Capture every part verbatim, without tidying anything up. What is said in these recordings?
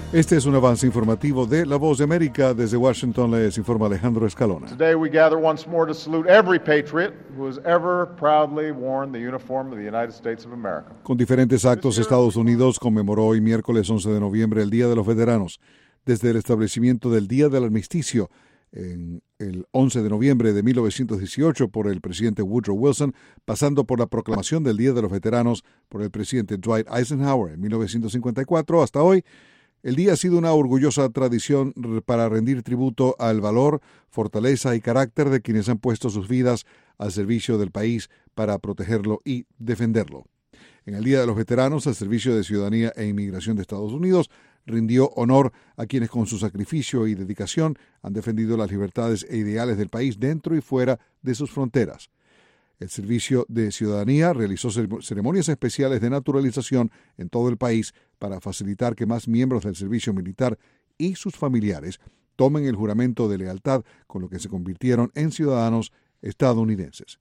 Este es un avance informativo de La Voz de América. Desde Washington les informa Alejandro Escalona. Today we gather once more to salute every patriot who has ever proudly worn the uniform of the United States of America. Con diferentes actos, Estados Unidos conmemoró hoy miércoles once de noviembre el Día de los Veteranos. Desde el establecimiento del Día del Armisticio en el once de noviembre de mil novecientos dieciocho por el presidente Woodrow Wilson, pasando por la proclamación del Día de los Veteranos por el presidente Dwight Eisenhower en mil novecientos cincuenta y cuatro, hasta hoy, el día ha sido una orgullosa tradición para rendir tributo al valor, fortaleza y carácter de quienes han puesto sus vidas al servicio del país para protegerlo y defenderlo. En el Día de los Veteranos, el Servicio de Ciudadanía e Inmigración de Estados Unidos rindió honor a quienes con su sacrificio y dedicación han defendido las libertades e ideales del país dentro y fuera de sus fronteras. El Servicio de Ciudadanía realizó ceremonias especiales de naturalización en todo el país para facilitar que más miembros del servicio militar y sus familiares tomen el juramento de lealtad, con lo que se convirtieron en ciudadanos estadounidenses.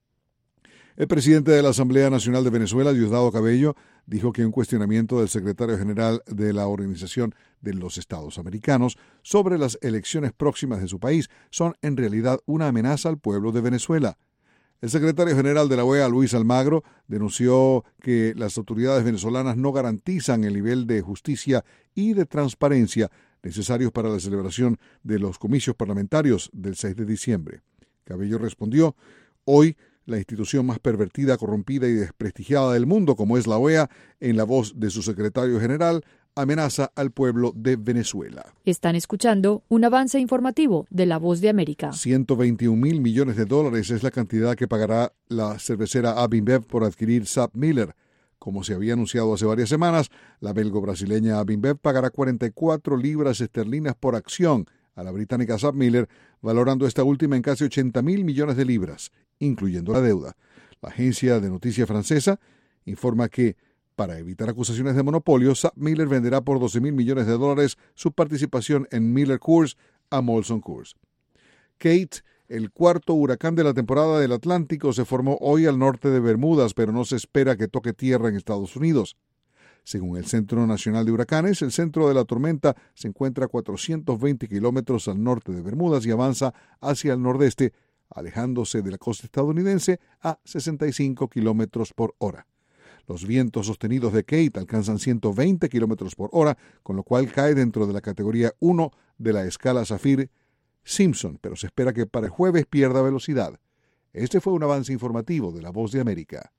El presidente de la Asamblea Nacional de Venezuela, Diosdado Cabello, dijo que un cuestionamiento del secretario general de la Organización de los Estados Americanos sobre las elecciones próximas de su país son en realidad una amenaza al pueblo de Venezuela. El secretario general de la O E A, Luis Almagro, denunció que las autoridades venezolanas no garantizan el nivel de justicia y de transparencia necesarios para la celebración de los comicios parlamentarios del seis de diciembre. Cabello respondió: hoy, la institución más pervertida, corrompida y desprestigiada del mundo, como es la O E A, en la voz de su secretario general, amenaza al pueblo de Venezuela. Están escuchando un avance informativo de La Voz de América. ciento veintiún mil millones de dólares es la cantidad que pagará la cervecera Abinbev por adquirir SAP-Miller. Como se había anunciado hace varias semanas, la belgo-brasileña Abinbev pagará cuarenta y cuatro libras esterlinas por acción a la británica SAP-Miller, valorando esta última en casi ochenta mil millones de libras, incluyendo la deuda. La agencia de noticias francesa informa que, para evitar acusaciones de monopolio, SAP-Miller venderá por doce mil millones de dólares su participación en Miller Coors a Molson Coors. Kate, el cuarto huracán de la temporada del Atlántico, se formó hoy al norte de Bermudas, pero no se espera que toque tierra en Estados Unidos. Según el Centro Nacional de Huracanes, el centro de la tormenta se encuentra a cuatrocientos veinte kilómetros al norte de Bermudas y avanza hacia el nordeste, alejándose de la costa estadounidense a sesenta y cinco kilómetros por hora. Los vientos sostenidos de Kate alcanzan ciento veinte kilómetros por hora, con lo cual cae dentro de la categoría uno de la escala Saffir-Simpson, pero se espera que para el jueves pierda velocidad. Este fue un avance informativo de La Voz de América.